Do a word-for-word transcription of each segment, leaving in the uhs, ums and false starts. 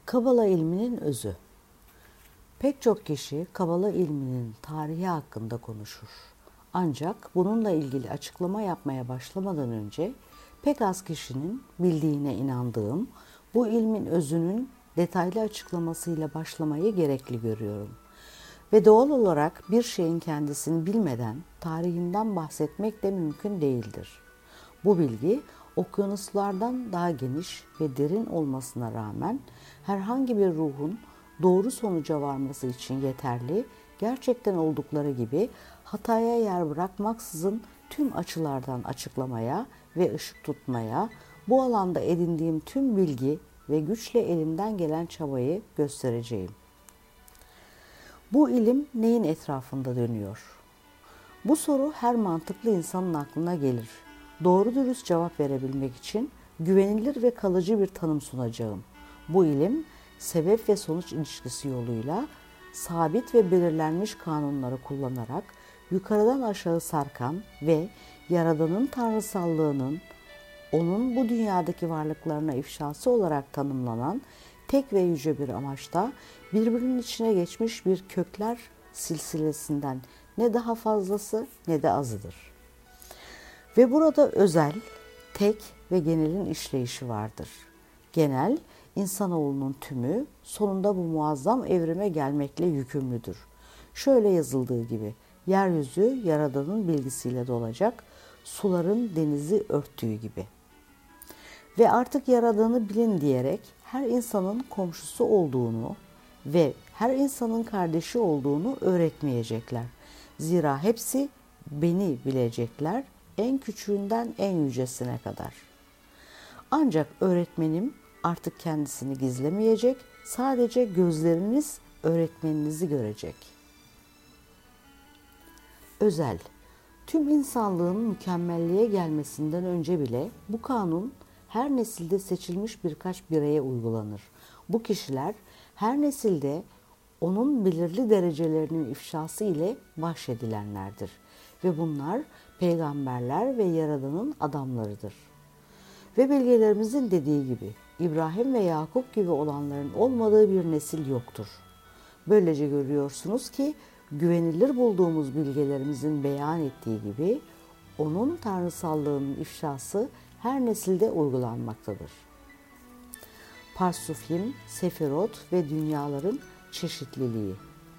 Kabala ilminin özü. Pek çok kişi Kabala ilminin tarihi hakkında konuşur. Ancak bununla ilgili açıklama yapmaya başlamadan önce pek az kişinin bildiğine inandığım bu ilmin özünün detaylı açıklamasıyla başlamayı gerekli görüyorum. Ve doğal olarak bir şeyin kendisini bilmeden tarihinden bahsetmek de mümkün değildir. Bu bilgi okyanuslardan daha geniş ve derin olmasına rağmen herhangi bir ruhun doğru sonuca varması için yeterli, gerçekten oldukları gibi hataya yer bırakmaksızın tüm açılardan açıklamaya ve ışık tutmaya, bu alanda edindiğim tüm bilgi ve güçle elimden gelen çabayı göstereceğim. Bu ilim neyin etrafında dönüyor? Bu soru her mantıklı insanın aklına gelir. Doğru dürüst cevap verebilmek için güvenilir ve kalıcı bir tanım sunacağım. Bu ilim, sebep ve sonuç ilişkisi yoluyla sabit ve belirlenmiş kanunları kullanarak yukarıdan aşağı sarkan ve Yaradan'ın tanrısallığının onun bu dünyadaki varlıklarına ifşası olarak tanımlanan tek ve yüce bir amaçta birbirinin içine geçmiş bir kökler silsilesinden ne daha fazlası ne de azıdır. Ve burada özel, tek ve genelin işleyişi vardır. Genel, insanoğlunun tümü sonunda bu muazzam evrime gelmekle yükümlüdür. Şöyle yazıldığı gibi, yeryüzü Yaradan'ın bilgisiyle dolacak, suların denizi örttüğü gibi. Ve artık Yaradan'ı bilin diyerek her insanın komşusu olduğunu ve her insanın kardeşi olduğunu öğretmeyecekler. Zira hepsi beni bilecekler, en küçüğünden en yücesine kadar. Ancak öğretmenim artık kendisini gizlemeyecek, sadece gözleriniz öğretmeninizi görecek. Özel, tüm insanlığın mükemmelliğe gelmesinden önce bile bu kanun her nesilde seçilmiş birkaç bireye uygulanır. Bu kişiler her nesilde onun belirli derecelerinin ifşası ile bahşedilenlerdir. Ve bunlar peygamberler ve Yaradan'ın adamlarıdır. Ve belgelerimizin dediği gibi İbrahim ve Yakup gibi olanların olmadığı bir nesil yoktur. Böylece görüyorsunuz ki güvenilir bulduğumuz bilgelerimizin beyan ettiği gibi onun tanrısallığının ifşası her nesilde uygulanmaktadır. Parsufim, Sefirot ve dünyaların çeşitliliği.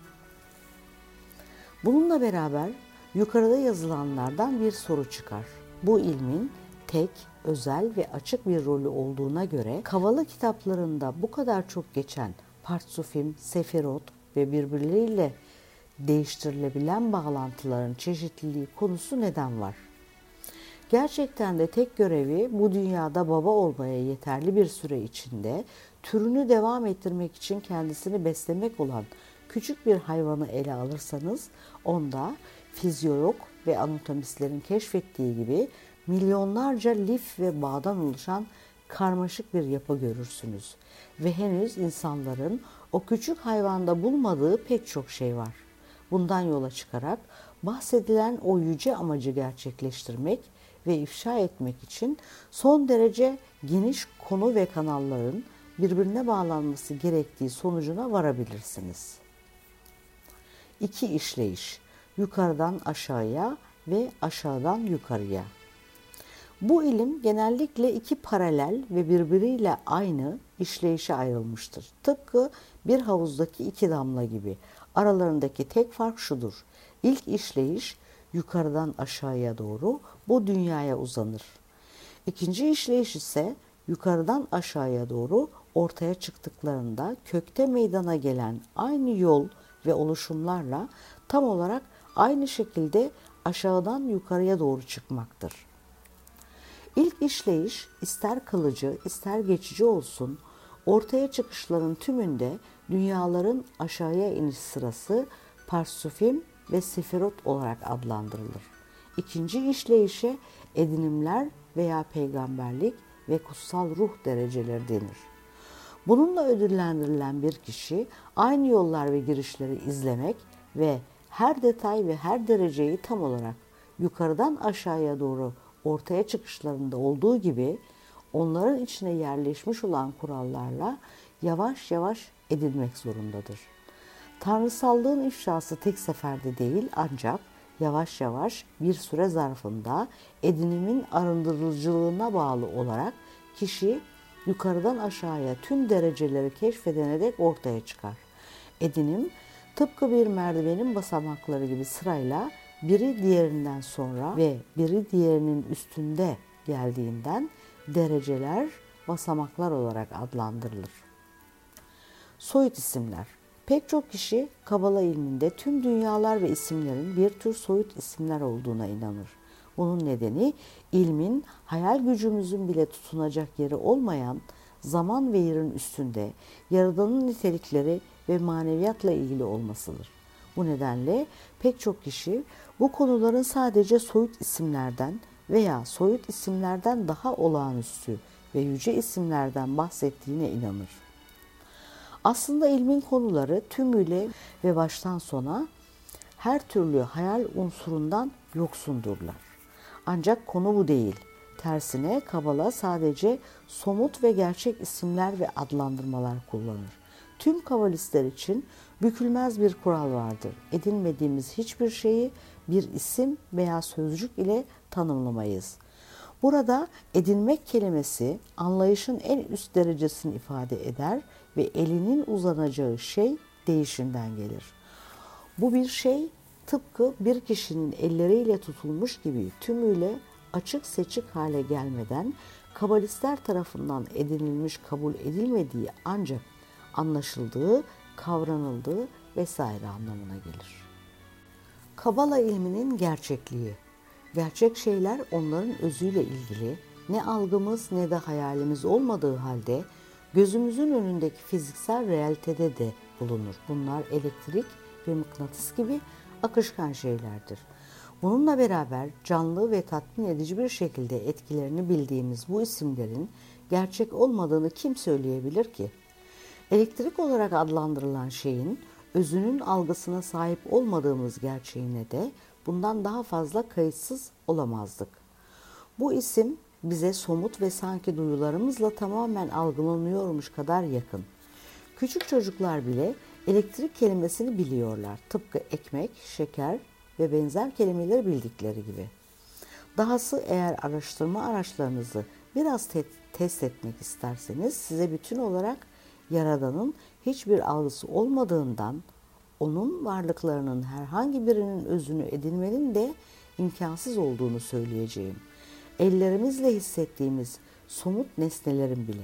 Bununla beraber yukarıda yazılanlardan bir soru çıkar. Bu ilmin tek, özel ve açık bir rolü olduğuna göre Kabala kitaplarında bu kadar çok geçen Parsufim, Sefirot ve birbirleriyle değiştirilebilen bağlantıların çeşitliliği konusu neden var? Gerçekten de tek görevi bu dünyada baba olmaya yeterli bir süre içinde türünü devam ettirmek için kendisini beslemek olan küçük bir hayvanı ele alırsanız onda fizyolog ve anatomistlerin keşfettiği gibi milyonlarca lif ve bağdan oluşan karmaşık bir yapı görürsünüz. Ve henüz insanların o küçük hayvanda bulmadığı pek çok şey var. Bundan yola çıkarak bahsedilen o yüce amacı gerçekleştirmek ve ifşa etmek için son derece geniş konu ve kanalların birbirine bağlanması gerektiği sonucuna varabilirsiniz. İki işleyiş, yukarıdan aşağıya ve aşağıdan yukarıya. Bu ilim genellikle iki paralel ve birbiriyle aynı işleyişe ayrılmıştır. Tıpkı bir havuzdaki iki damla gibi. Aralarındaki tek fark şudur. İlk işleyiş yukarıdan aşağıya doğru bu dünyaya uzanır. İkinci işleyiş ise yukarıdan aşağıya doğru ortaya çıktıklarında kökte meydana gelen aynı yol ve oluşumlarla tam olarak aynı şekilde aşağıdan yukarıya doğru çıkmaktır. İlk işleyiş ister kalıcı ister geçici olsun, ortaya çıkışların tümünde dünyaların aşağıya iniş sırası Parsufim ve Sefirot olarak adlandırılır. İkinci işleyişe edinimler veya peygamberlik ve kutsal ruh dereceleri denir. Bununla ödüllendirilen bir kişi aynı yollar ve girişleri izlemek ve her detay ve her dereceyi tam olarak yukarıdan aşağıya doğru ortaya çıkışlarında olduğu gibi onların içine yerleşmiş olan kurallarla yavaş yavaş edinmek zorundadır. Tanrısallığın ifşası tek seferde değil ancak yavaş yavaş bir süre zarfında edinimin arındırıcılığına bağlı olarak kişi yukarıdan aşağıya tüm dereceleri keşfedene dek ortaya çıkar. Edinim tıpkı bir merdivenin basamakları gibi sırayla biri diğerinden sonra ve biri diğerinin üstünde geldiğinden dereceler basamaklar olarak adlandırılır. Soyut isimler. Pek çok kişi Kabala ilminde tüm dünyalar ve isimlerin bir tür soyut isimler olduğuna inanır. Bunun nedeni ilmin hayal gücümüzün bile tutunacak yeri olmayan zaman ve yerin üstünde Yaradan'ın nitelikleri ve maneviyatla ilgili olmasıdır. Bu nedenle pek çok kişi bu konuların sadece soyut isimlerden veya soyut isimlerden daha olağanüstü ve yüce isimlerden bahsettiğine inanır. Aslında ilmin konuları tümüyle ve baştan sona her türlü hayal unsurundan yoksundurlar. Ancak konu bu değil. Tersine Kabala sadece somut ve gerçek isimler ve adlandırmalar kullanır. Tüm kabalistler için bükülmez bir kural vardır. Edinmediğimiz hiçbir şeyi bir isim veya sözcük ile tanımlamayız. Burada edinmek kelimesi anlayışın en üst derecesini ifade eder ve elinin uzanacağı şey değişinden gelir. Bu bir şey tıpkı bir kişinin elleriyle tutulmuş gibi tümüyle açık seçik hale gelmeden kabalistler tarafından edinilmiş kabul edilmediği ancak anlaşıldığı, kavranıldığı vesaire anlamına gelir. Kabala ilminin gerçekliği. Gerçek şeyler onların özüyle ilgili ne algımız ne de hayalimiz olmadığı halde gözümüzün önündeki fiziksel realitede de bulunur. Bunlar elektrik ve mıknatıs gibi akışkan şeylerdir. Bununla beraber canlı ve tatmin edici bir şekilde etkilerini bildiğimiz bu isimlerin gerçek olmadığını kim söyleyebilir ki? Elektrik olarak adlandırılan şeyin özünün algısına sahip olmadığımız gerçeğine de bundan daha fazla kayıtsız olamazdık. Bu isim bize somut ve sanki duyularımızla tamamen algılanıyormuş kadar yakın. Küçük çocuklar bile elektrik kelimesini biliyorlar. Tıpkı ekmek, şeker ve benzer kelimeleri bildikleri gibi. Dahası eğer araştırma araçlarınızı biraz te- test etmek isterseniz size bütün olarak Yaradan'ın hiçbir algısı olmadığından onun varlıklarının herhangi birinin özünü edinmenin de imkansız olduğunu söyleyeceğim. Ellerimizle hissettiğimiz somut nesnelerin bile.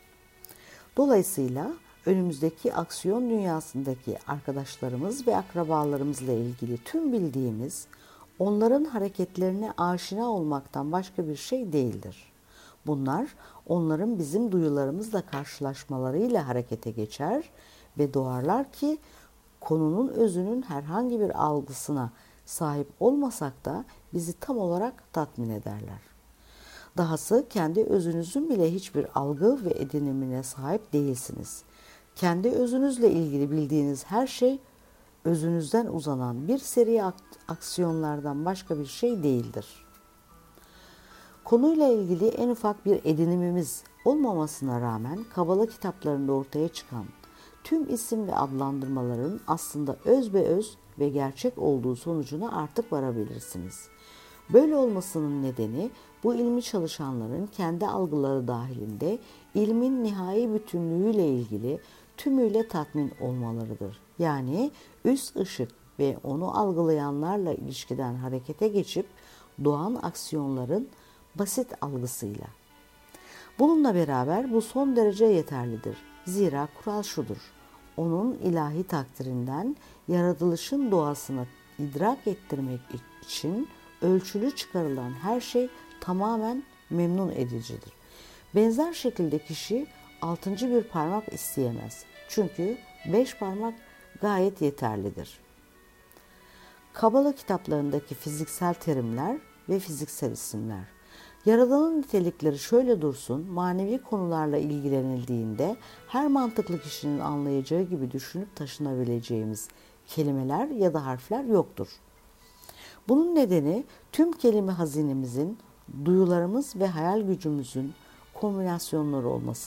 Dolayısıyla önümüzdeki aksiyon dünyasındaki arkadaşlarımız ve akrabalarımızla ilgili tüm bildiğimiz onların hareketlerine aşina olmaktan başka bir şey değildir. Bunlar onların bizim duyularımızla karşılaşmalarıyla harekete geçer ve doğarlar ki konunun özünün herhangi bir algısına sahip olmasak da bizi tam olarak tatmin ederler. Dahası kendi özünüzün bile hiçbir algı ve edinimine sahip değilsiniz. Kendi özünüzle ilgili bildiğiniz her şey özünüzden uzanan bir seri aksiyonlardan başka bir şey değildir. Konuyla ilgili en ufak bir edinimimiz olmamasına rağmen Kabala kitaplarında ortaya çıkan tüm isim ve adlandırmaların aslında özbeöz ve gerçek olduğu sonucuna artık varabilirsiniz. Böyle olmasının nedeni bu ilmi çalışanların kendi algıları dahilinde ilmin nihai bütünlüğüyle ilgili tümüyle tatmin olmalarıdır. Yani üst ışık ve onu algılayanlarla ilişkiden harekete geçip doğan aksiyonların basit algısıyla. Bununla beraber bu son derece yeterlidir. Zira kural şudur: onun ilahi takdirinden yaratılışın doğasını idrak ettirmek için ölçülü çıkarılan her şey tamamen memnun edicidir. Benzer şekilde kişi altıncı bir parmak isteyemez. Çünkü beş parmak gayet yeterlidir. Kabala kitaplarındaki fiziksel terimler ve fiziksel isimler. Yaradan'ın nitelikleri şöyle dursun, manevi konularla ilgilenildiğinde her mantıklı kişinin anlayacağı gibi düşünüp taşınabileceğimiz kelimeler ya da harfler yoktur. Bunun nedeni tüm kelime hazinemizin, duyularımız ve hayal gücümüzün kombinasyonları olmasıdır.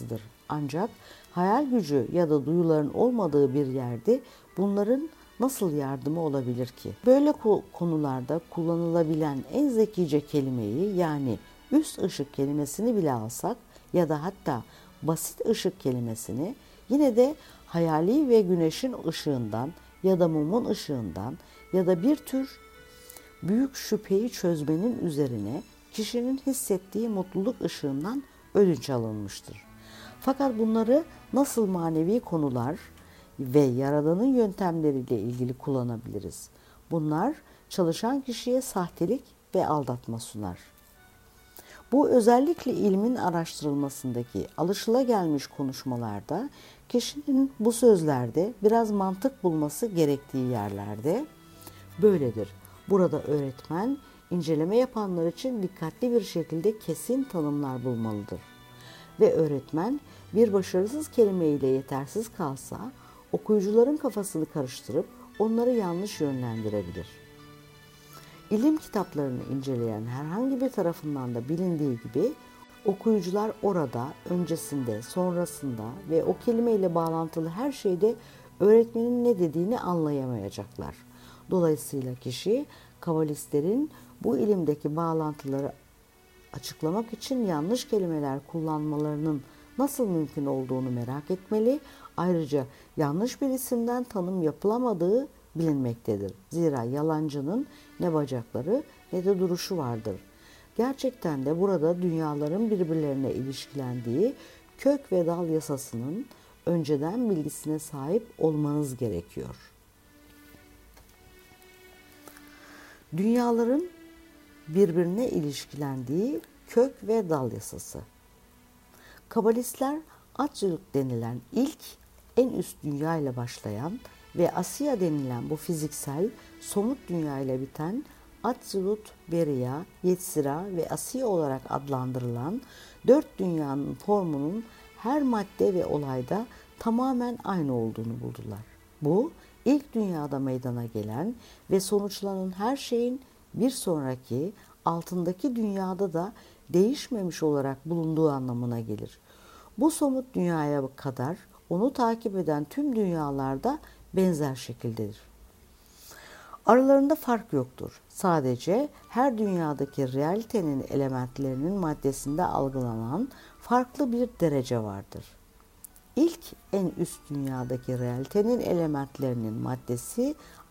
Ancak hayal gücü ya da duyuların olmadığı bir yerde bunların nasıl yardımı olabilir ki? Böyle konularda kullanılabilen en zekice kelimeyi, yani üst ışık kelimesini bile alsak ya da hatta basit ışık kelimesini, yine de hayali ve güneşin ışığından ya da mumun ışığından ya da bir tür büyük şüpheyi çözmenin üzerine kişinin hissettiği mutluluk ışığından ödünç alınmıştır. Fakat bunları nasıl manevi konular ve Yaradan'ın yöntemleriyle ilgili kullanabiliriz? Bunlar çalışan kişiye sahtelik ve aldatma sunar. Bu özellikle ilmin araştırılmasındaki alışılagelmiş konuşmalarda kişinin bu sözlerde biraz mantık bulması gerektiği yerlerde böyledir. Burada öğretmen inceleme yapanlar için dikkatli bir şekilde kesin tanımlar bulmalıdır. Ve öğretmen bir başarısız kelimeyle yetersiz kalsa okuyucuların kafasını karıştırıp onları yanlış yönlendirebilir. İlim kitaplarını inceleyen herhangi bir tarafından da bilindiği gibi okuyucular orada, öncesinde, sonrasında ve o kelimeyle bağlantılı her şeyde öğretmenin ne dediğini anlayamayacaklar. Dolayısıyla kişi kabalistlerin bu ilimdeki bağlantıları açıklamak için yanlış kelimeler kullanmalarının nasıl mümkün olduğunu merak etmeli. Ayrıca yanlış bir isimden tanım yapılamadığı bilinmektedir. Zira yalancının ne bacakları ne de duruşu vardır. Gerçekten de burada dünyaların birbirlerine ilişkilendiği kök ve dal yasasının önceden bilgisine sahip olmanız gerekiyor. Dünyaların birbirine ilişkilendiği kök ve dal yasası. Kabalistler Atziluk denilen ilk en üst dünya ile başlayan ve Asiya denilen bu fiziksel somut dünya ile biten Atzilut, Beria, Yetzira ve Asiya olarak adlandırılan dört dünyanın formunun her madde ve olayda tamamen aynı olduğunu buldular. Bu ilk dünyada meydana gelen ve sonuçlanan her şeyin bir sonraki altındaki dünyada da değişmemiş olarak bulunduğu anlamına gelir. Bu somut dünyaya kadar onu takip eden tüm dünyalarda benzer şekildedir. Aralarında fark yoktur. Sadece her dünyadaki realitenin elementlerinin maddesinde algılanan farklı bir derece vardır. İlk en üst dünyadaki realitenin elementlerinin maddesi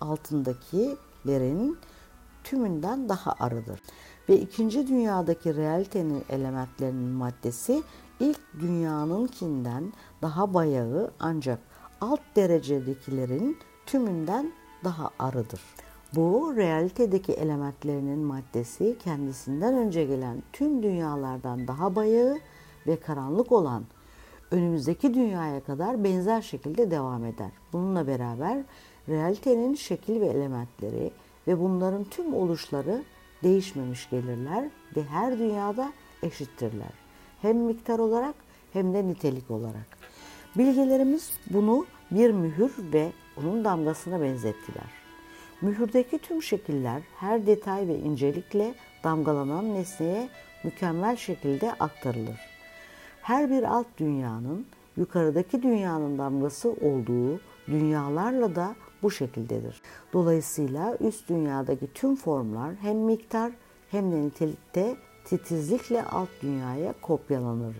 altındakilerin tümünden daha arıdır. Ve ikinci dünyadaki realitenin elementlerinin maddesi ilk dünyanınkinden daha bayağı ancak alt derecedekilerin tümünden daha arıdır. Bu realitedeki elementlerinin maddesi kendisinden önce gelen tüm dünyalardan daha bayağı ve karanlık olan önümüzdeki dünyaya kadar benzer şekilde devam eder. Bununla beraber realitenin şekil ve elementleri ve bunların tüm oluşları değişmemiş gelirler ve her dünyada eşittirler. Hem miktar olarak hem de nitelik olarak. Bilgelerimiz bunu bir mühür ve onun damgasına benzettiler. Mühürdeki tüm şekiller her detay ve incelikle damgalanan nesneye mükemmel şekilde aktarılır. Her bir alt dünyanın yukarıdaki dünyanın damgası olduğu dünyalarla da bu şekildedir. Dolayısıyla üst dünyadaki tüm formlar hem miktar hem de nitelikte titizlikle alt dünyaya kopyalanır.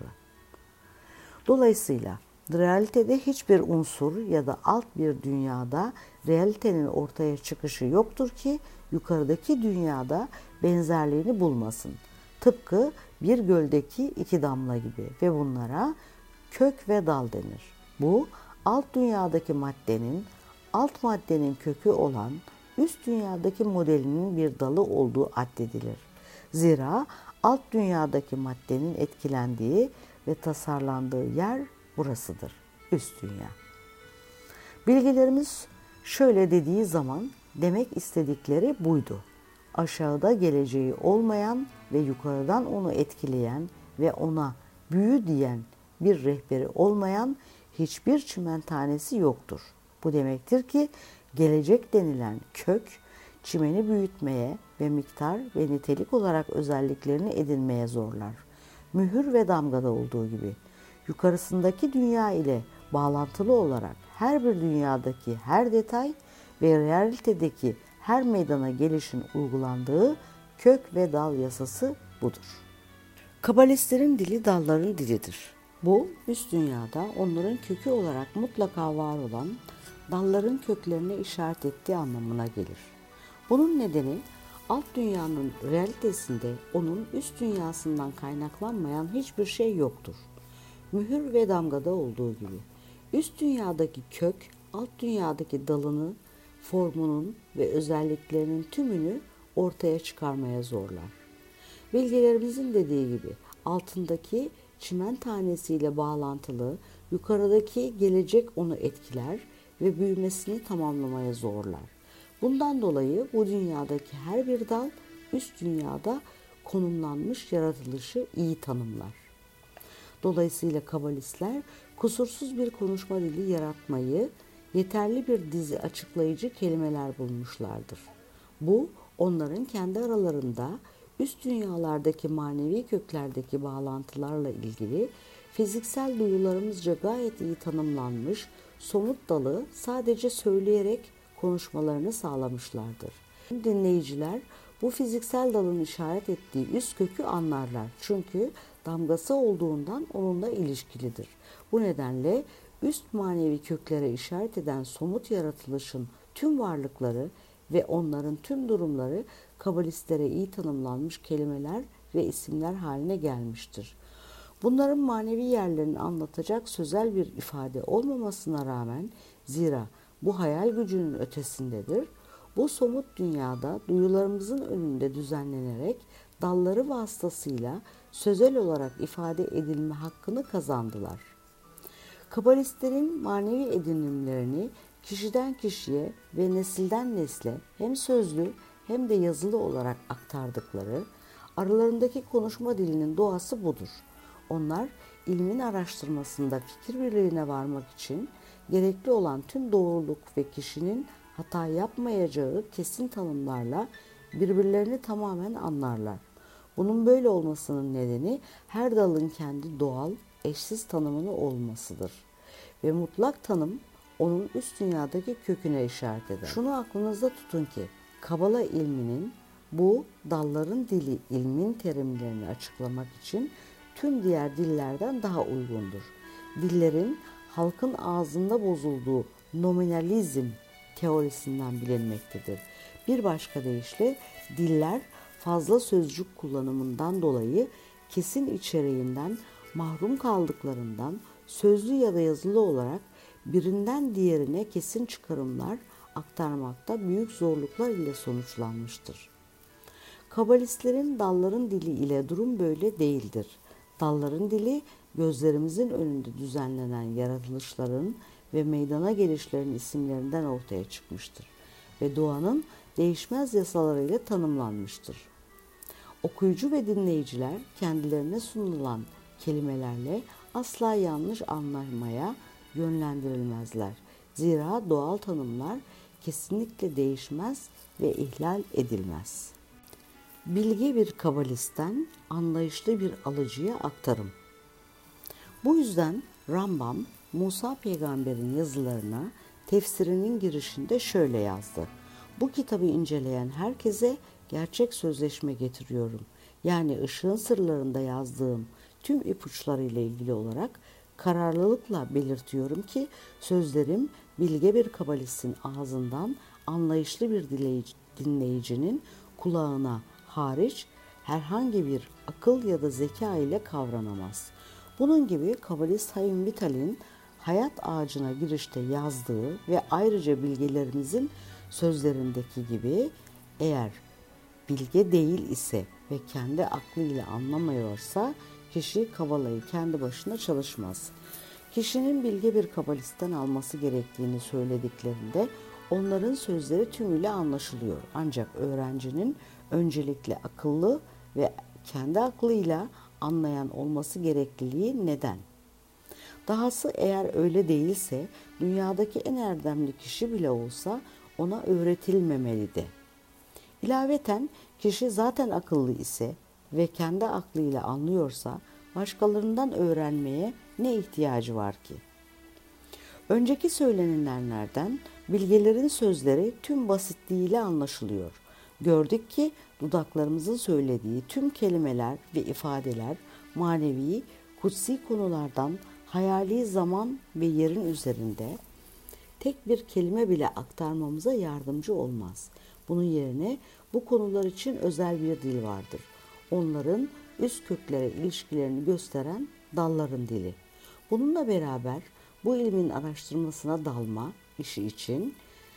Dolayısıyla realitede hiçbir unsur ya da alt bir dünyada realitenin ortaya çıkışı yoktur ki yukarıdaki dünyada benzerliğini bulmasın. Tıpkı bir göldeki iki damla gibi ve bunlara kök ve dal denir. Bu alt dünyadaki maddenin alt maddenin kökü olan üst dünyadaki modelinin bir dalı olduğu addedilir. Zira alt dünyadaki maddenin etkilendiği ve tasarlandığı yer burasıdır, üst dünya. Bilgelerimiz şöyle dediği zaman demek istedikleri buydu. Aşağıda geleceği olmayan ve yukarıdan onu etkileyen ve ona büyü diyen bir rehberi olmayan hiçbir çimen tanesi yoktur. Bu demektir ki gelecek denilen kök, çimeni büyütmeye ve miktar ve nitelik olarak özelliklerini edinmeye zorlar. Mühür ve damgada olduğu gibi. yukarısındaki dünya ile bağlantılı olarak her bir dünyadaki her detay ve realitedeki her meydana gelişin uygulandığı kök ve dal yasası budur. Kabalistlerin dili dalların dilidir. Bu üst dünyada onların kökü olarak mutlaka var olan dalların köklerine işaret ettiği anlamına gelir. Bunun nedeni alt dünyanın realitesinde onun üst dünyasından kaynaklanmayan hiçbir şey yoktur. Mühür ve damgada olduğu gibi üst dünyadaki kök alt dünyadaki dalını, formunun ve özelliklerinin tümünü ortaya çıkarmaya zorlar. Bilgilerimizin dediği gibi altındaki çimen tanesiyle bağlantılı, yukarıdaki gelecek onu etkiler ve büyümesini tamamlamaya zorlar. Bundan dolayı bu dünyadaki her bir dal üst dünyada konumlanmış yaratılışı iyi tanımlar. Dolayısıyla kabalistler kusursuz bir konuşma dili yaratmayı, yeterli bir dizi açıklayıcı kelimeler bulmuşlardır. Bu onların kendi aralarında üst dünyalardaki manevi köklerdeki bağlantılarla ilgili fiziksel duyularımızca gayet iyi tanımlanmış somut dalı sadece söyleyerek konuşmalarını sağlamışlardır. Dinleyiciler bu fiziksel dalın işaret ettiği üst kökü anlarlar. Çünkü damgası olduğundan onunla ilişkilidir. Bu nedenle üst manevi köklere işaret eden somut yaratılışın tüm varlıkları ve onların tüm durumları kabalistlere iyi tanımlanmış kelimeler ve isimler haline gelmiştir. Bunların manevi yerlerini anlatacak sözel bir ifade olmamasına rağmen, zira bu hayal gücünün ötesindedir, bu somut dünyada duyularımızın önünde düzenlenerek dalları vasıtasıyla sözel olarak ifade edilme hakkını kazandılar. Kabalistlerin manevi edinimlerini kişiden kişiye ve nesilden nesle hem sözlü hem de yazılı olarak aktardıkları, aralarındaki konuşma dilinin doğası budur. Onlar ilmin araştırmasında fikir birliğine varmak için gerekli olan tüm doğruluk ve kişinin hata yapmayacağı kesin tanımlarla birbirlerini tamamen anlarlar. Bunun böyle olmasının nedeni her dalın kendi doğal, eşsiz tanımını olmasıdır. Ve mutlak tanım onun üst dünyadaki köküne işaret eder. Şunu aklınızda tutun ki Kabala ilminin bu dalların dili ilmin terimlerini açıklamak için tüm diğer dillerden daha uygundur. Dillerin halkın ağzında bozulduğu nominalizm teorisinden bilinmektedir. Bir başka deyişle diller fazla sözcük kullanımından dolayı kesin içeriğinden mahrum kaldıklarından sözlü ya da yazılı olarak birinden diğerine kesin çıkarımlar aktarmakta büyük zorluklar ile sonuçlanmıştır. Kabalistlerin dalların dili ile durum böyle değildir. Dalların dili gözlerimizin önünde düzenlenen yaratılışların ve meydana gelişlerin isimlerinden ortaya çıkmıştır ve doğanın değişmez yasalarıyla tanımlanmıştır. Okuyucu ve dinleyiciler kendilerine sunulan kelimelerle asla yanlış anlamaya yönlendirilmezler. Zira doğal tanımlar kesinlikle değişmez ve ihlal edilmez. Bilge bir kabalistten anlayışlı bir alıcıya aktarım. Bu yüzden Rambam, Musa peygamberin yazılarına tefsirinin girişinde şöyle yazdı. Bu kitabı inceleyen herkese gerçek sözleşme getiriyorum. Yani ışığın sırlarında yazdığım tüm ipuçlarıyla ilgili olarak kararlılıkla belirtiyorum ki sözlerim bilge bir kabalistin ağzından anlayışlı bir dinleyicinin kulağına hariç herhangi bir akıl ya da zeka ile kavranamaz. Bunun gibi kabalist Haim Vital'in hayat ağacına girişte yazdığı ve ayrıca bilgelerimizin sözlerindeki gibi eğer bilge değil ise ve kendi aklıyla anlamıyorsa kişi kabalayı kendi başına çalışmaz. Kişinin bilge bir kabalistten alması gerektiğini söylediklerinde onların sözleri tümüyle anlaşılıyor. Ancak öğrencinin öncelikle akıllı ve kendi aklıyla anlayan olması gerekliliği neden? Dahası eğer öyle değilse dünyadaki en erdemli kişi bile olsa ona öğretilmemeli de. İlaveten kişi zaten akıllı ise ve kendi aklıyla anlıyorsa başkalarından öğrenmeye ne ihtiyacı var ki? Önceki söylenenlerden bilgelerin sözleri tüm basitliğiyle anlaşılıyor. Gördük ki dudaklarımızın söylediği tüm kelimeler ve ifadeler manevi, kutsi konulardan hayali zaman ve yerin üzerinde tek bir kelime bile aktarmamıza yardımcı olmaz. Bunun yerine bu konular için özel bir dil vardır. Onların üst köklere ilişkilerini gösteren dalların dili. Bununla beraber bu ilmin araştırmasına dalma işi için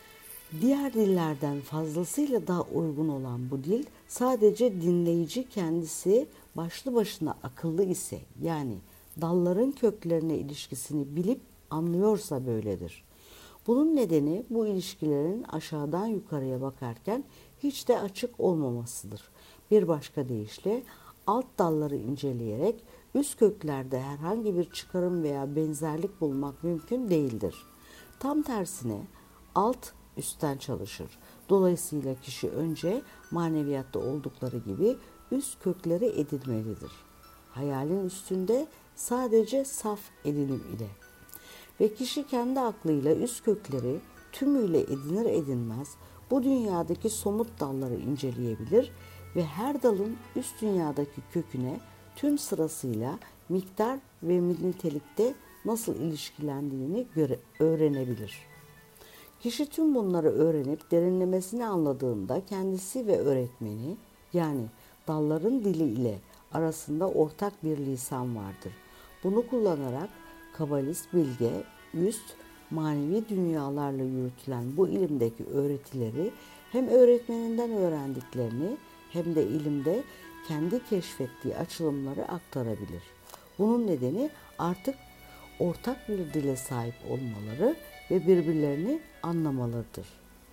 diğer dillerden fazlasıyla daha uygun olan bu dil sadece dinleyici kendisi başlı başına akıllı ise, yani dalların köklerine ilişkisini bilip anlıyorsa böyledir. Bunun nedeni bu ilişkilerin aşağıdan yukarıya bakarken hiç de açık olmamasıdır. Bir başka deyişle alt dalları inceleyerek üst köklerde herhangi bir çıkarım veya benzerlik bulmak mümkün değildir. Tam tersine alt üstten çalışır. Dolayısıyla kişi önce maneviyatta oldukları gibi üst kökleri edinmelidir. Hayalin üstünde sadece saf edinim ile. Ve kişi kendi aklıyla üst kökleri tümüyle edinir edinmez bu dünyadaki somut dalları inceleyebilir ve her dalın üst dünyadaki köküne tüm sırasıyla miktar ve nitelikte nasıl ilişkilendiğini göre, öğrenebilir. Kişi tüm bunları öğrenip derinlemesine anladığında kendisi ve öğretmeni, yani dalların dili ile arasında ortak bir lisan vardır. Bunu kullanarak kabalist bilge, üst, manevi dünyalarla yürütülen bu ilimdeki öğretileri hem öğretmeninden öğrendiklerini hem de ilimde kendi keşfettiği açılımları aktarabilir. Bunun nedeni artık ortak bir dile sahip olmaları ve birbirlerini anlamalarıdır.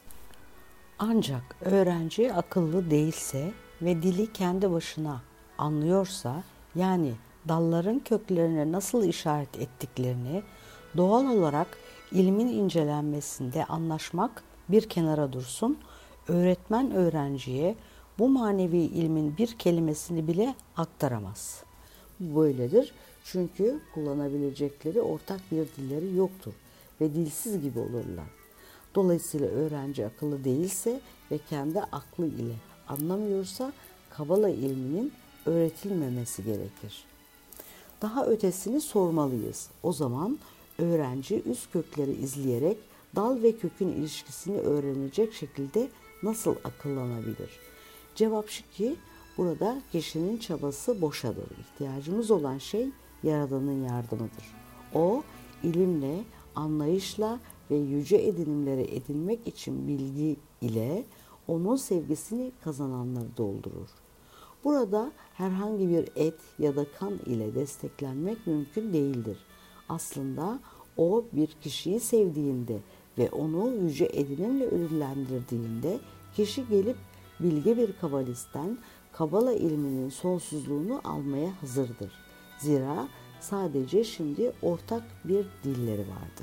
Ancak öğrenci akıllı değilse ve dili kendi başına anlıyorsa, yani dalların köklerine nasıl işaret ettiklerini doğal olarak ilmin incelenmesinde anlaşmak bir kenara dursun, öğretmen öğrenciye bu manevi ilmin bir kelimesini bile aktaramaz. Bu böyledir çünkü kullanabilecekleri ortak bir dilleri yoktur ve dilsiz gibi olurlar. Dolayısıyla öğrenci akıllı değilse ve kendi aklı ile anlamıyorsa Kabala ilminin öğretilmemesi gerekir. Daha ötesini sormalıyız. O zaman öğrenci üst kökleri izleyerek dal ve kökün ilişkisini öğrenecek şekilde nasıl akıllanabilir? Cevap şu ki burada kişinin çabası boşadır. İhtiyacımız olan şey Yaradan'ın yardımıdır. O ilimle, anlayışla ve yüce edinimleri edinmek için bilgi ile onun sevgisini kazananları doldurur. Burada herhangi bir et ya da kan ile desteklenmek mümkün değildir. Aslında o bir kişiyi sevdiğinde ve onu yüce edinimle ödüllendirdiğinde kişi gelip bilge bir kabalistten Kabala ilminin sonsuzluğunu almaya hazırdır. Zira sadece şimdi ortak bir dilleri vardır.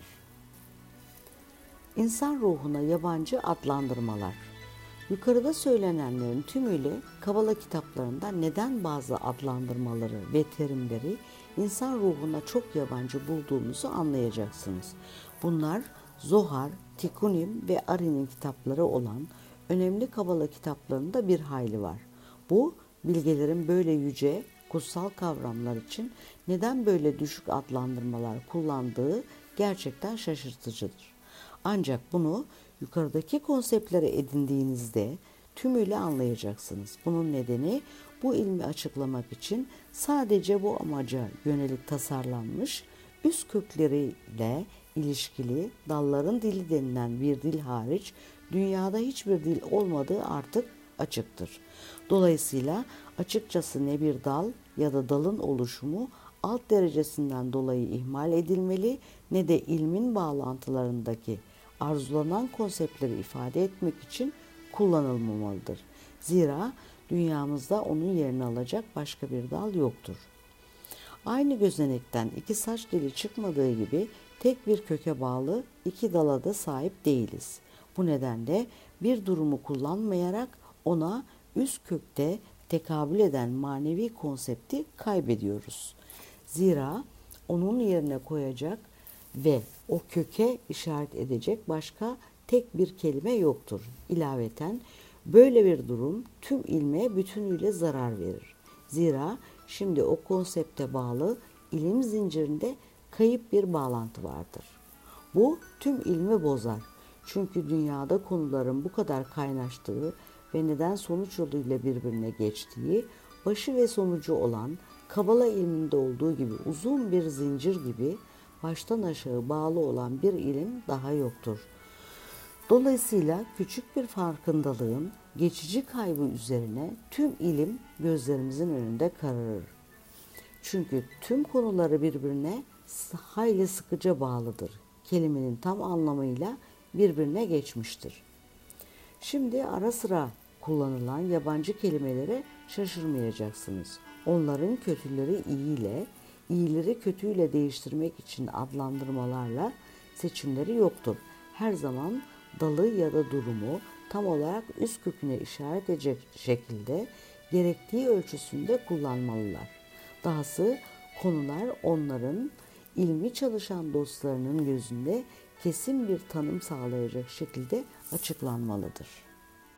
İnsan ruhuna yabancı adlandırmalar. Yukarıda söylenenlerin tümüyle Kabala kitaplarında neden bazı adlandırmaları ve terimleri insan ruhuna çok yabancı bulduğumuzu anlayacaksınız. Bunlar Zohar, Tikkunim ve Ari'nin kitapları olan önemli Kabala kitaplarında bir hayli var. Bu, bilgelerin böyle yüce, kutsal kavramlar için neden böyle düşük adlandırmalar kullandığı gerçekten şaşırtıcıdır. Ancak bunu yukarıdaki konseptlere edindiğinizde tümüyle anlayacaksınız. Bunun nedeni bu ilmi açıklamak için sadece bu amaca yönelik tasarlanmış, üst kökleriyle ilişkili dalların dili denilen bir dil hariç dünyada hiçbir dil olmadığı artık açıktır. Dolayısıyla açıkçası ne bir dal ya da dalın oluşumu alt derecesinden dolayı ihmal edilmeli ne de ilmin bağlantılarındaki arzulanan konseptleri ifade etmek için kullanılmamalıdır. Zira dünyamızda onun yerini alacak başka bir dal yoktur. Aynı gözenekten iki saç dili çıkmadığı gibi tek bir köke bağlı iki dala da sahip değiliz. Bu nedenle bir durumu kullanmayarak ona üst kökte tekabül eden manevi konsepti kaybediyoruz. Zira onun yerine koyacak ve o köke işaret edecek başka tek bir kelime yoktur. İlaveten böyle bir durum tüm ilme bütünüyle zarar verir. Zira şimdi o konsepte bağlı ilim zincirinde kayıp bir bağlantı vardır. Bu tüm ilmi bozar. Çünkü dünyada konuların bu kadar kaynaştığı ve neden sonuç yoluyla birbirine geçtiği, başı ve sonucu olan Kabala ilminde olduğu gibi uzun bir zincir gibi baştan aşağı bağlı olan bir ilim daha yoktur. Dolayısıyla küçük bir farkındalığın geçici kaybı üzerine tüm ilim gözlerimizin önünde kararır. Çünkü tüm konuları birbirine hayli sıkıca bağlıdır. Kelimenin tam anlamıyla birbirine geçmiştir. Şimdi ara sıra kullanılan yabancı kelimelere şaşırmayacaksınız. Onların kötüleri iyiyle, iyileri kötüyle değiştirmek için adlandırmalarla seçimleri yoktur. Her zaman dalı ya da durumu tam olarak üst köküne işaret edecek şekilde gerektiği ölçüsünde kullanmalılar. Dahası konular onların ilmi çalışan dostlarının gözünde kesin bir tanım sağlayacak şekilde açıklanmalıdır.